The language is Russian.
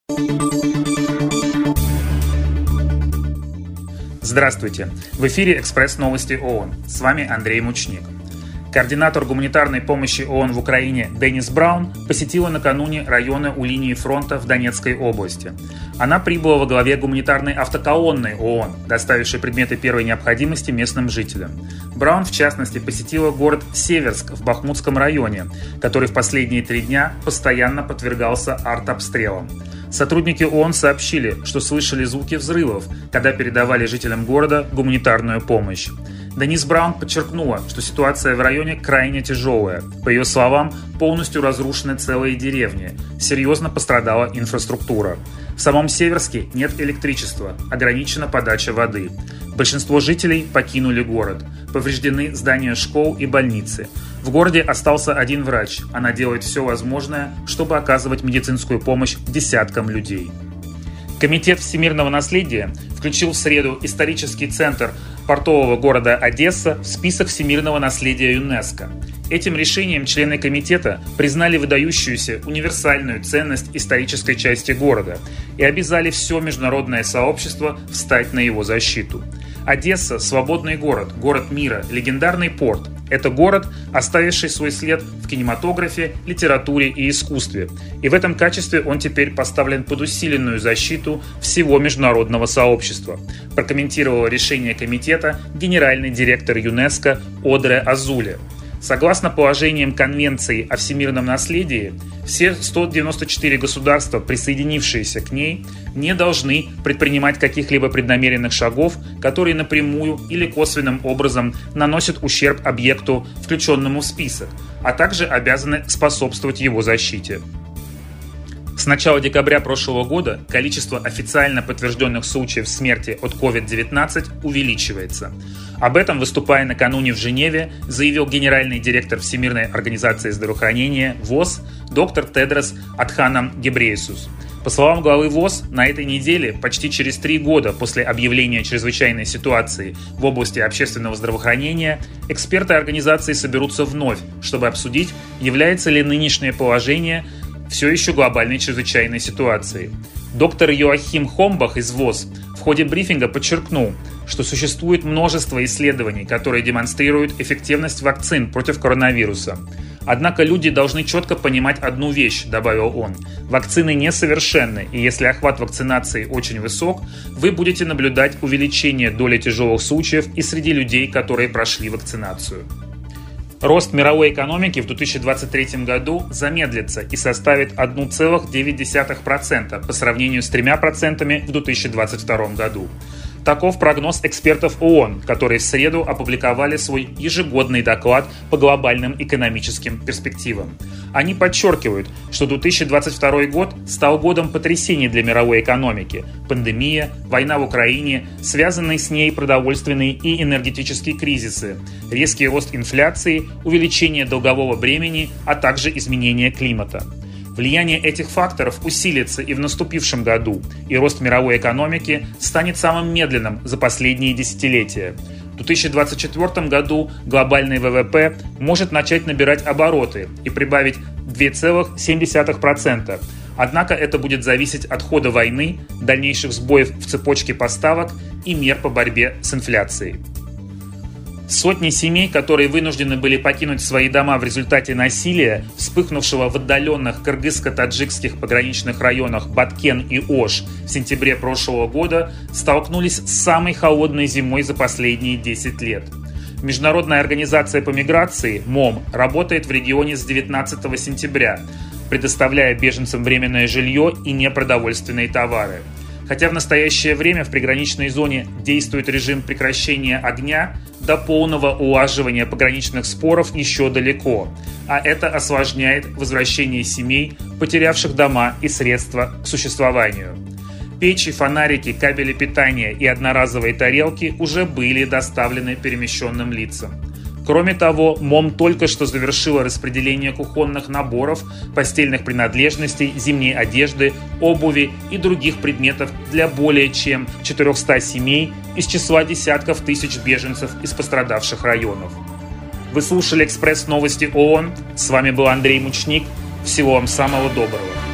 Здравствуйте! В эфире «Экспресс-новости ООН». С вами Андрей Мучник. Координатор гуманитарной помощи ООН в Украине Денис Браун посетила накануне районы у линии фронта в Донецкой области. Она прибыла во главе гуманитарной автоколонны ООН, доставившей предметы первой необходимости местным жителям. Браун, в частности, посетила город Северск в Бахмутском районе, который в последние 3 дня постоянно подвергался артобстрелам. Сотрудники ООН сообщили, что слышали звуки взрывов, когда передавали жителям города гуманитарную помощь. Денис Браун подчеркнула, что ситуация в районе крайне тяжелая. По ее словам, полностью разрушены целые деревни, серьезно пострадала инфраструктура. В самом Северске нет электричества, ограничена подача воды. Большинство жителей покинули город. Повреждены здания школ и больницы. В городе остался один врач. Она делает все возможное, чтобы оказывать медицинскую помощь десяткам людей. Комитет всемирного наследия включил в среду исторический центр портового города Одесса в список всемирного наследия ЮНЕСКО. Этим решением члены комитета признали выдающуюся универсальную ценность исторической части города и обязали все международное сообщество встать на его защиту. Одесса – свободный город, город мира, легендарный порт. Это город, оставивший свой след в кинематографе, литературе и искусстве. И в этом качестве он теперь поставлен под усиленную защиту всего международного сообщества, прокомментировала решение комитета генеральный директор ЮНЕСКО Одре Азуле. Согласно положениям Конвенции о всемирном наследии, все 194 государства, присоединившиеся к ней, не должны предпринимать каких-либо преднамеренных шагов, которые напрямую или косвенным образом наносят ущерб объекту, включенному в список, а также обязаны способствовать его защите. С начала декабря прошлого года количество официально подтвержденных случаев смерти от COVID-19 увеличивается. Об этом, выступая накануне в Женеве, заявил генеральный директор Всемирной организации здравоохранения ВОЗ доктор Тедрос Адханом Гебрейесус. По словам главы ВОЗ, на этой неделе, почти через 3 года после объявления чрезвычайной ситуации в области общественного здравоохранения, эксперты организации соберутся вновь, чтобы обсудить, является ли нынешнее положение все еще глобальной чрезвычайной ситуацией. Доктор Йоахим Хомбах из ВОЗ в ходе брифинга подчеркнул, что существует множество исследований, которые демонстрируют эффективность вакцин против коронавируса. Однако люди должны четко понимать одну вещь, добавил он. Вакцины несовершенны, и если охват вакцинации очень высок, вы будете наблюдать увеличение доли тяжелых случаев и среди людей, которые прошли вакцинацию. Рост мировой экономики в 2023 году замедлится и составит 1,9% по сравнению с 3% в 2022 году. Таков прогноз экспертов ООН, которые в среду опубликовали свой ежегодный доклад по глобальным экономическим перспективам. Они подчеркивают, что 2022 год стал годом потрясений для мировой экономики. Пандемия, война в Украине, связанные с ней продовольственные и энергетические кризисы, резкий рост инфляции, увеличение долгового бремени, а также изменение климата. Влияние этих факторов усилится и в наступившем году, и рост мировой экономики станет самым медленным за последние десятилетия. В 2024 году глобальный ВВП может начать набирать обороты и прибавить 2,7%. Однако это будет зависеть от хода войны, дальнейших сбоев в цепочке поставок и мер по борьбе с инфляцией. Сотни семей, которые вынуждены были покинуть свои дома в результате насилия, вспыхнувшего в отдаленных кыргызско-таджикских пограничных районах Баткен и Ош в сентябре прошлого года, столкнулись с самой холодной зимой за последние 10 лет. Международная организация по миграции МОМ работает в регионе с 19 сентября, предоставляя беженцам временное жилье и непродовольственные товары. Хотя в настоящее время в приграничной зоне действует режим прекращения огня, до полного улаживания пограничных споров еще далеко, а это осложняет возвращение семей, потерявших дома и средства к существованию. Печи, фонарики, кабели питания и одноразовые тарелки уже были доставлены перемещенным лицам. Кроме того, МОМ только что завершила распределение кухонных наборов, постельных принадлежностей, зимней одежды, обуви и других предметов для более чем 400 семей из числа десятков тысяч беженцев из пострадавших районов. Вы слушали «Экспресс-новости ООН». С вами был Андрей Мучник. Всего вам самого доброго.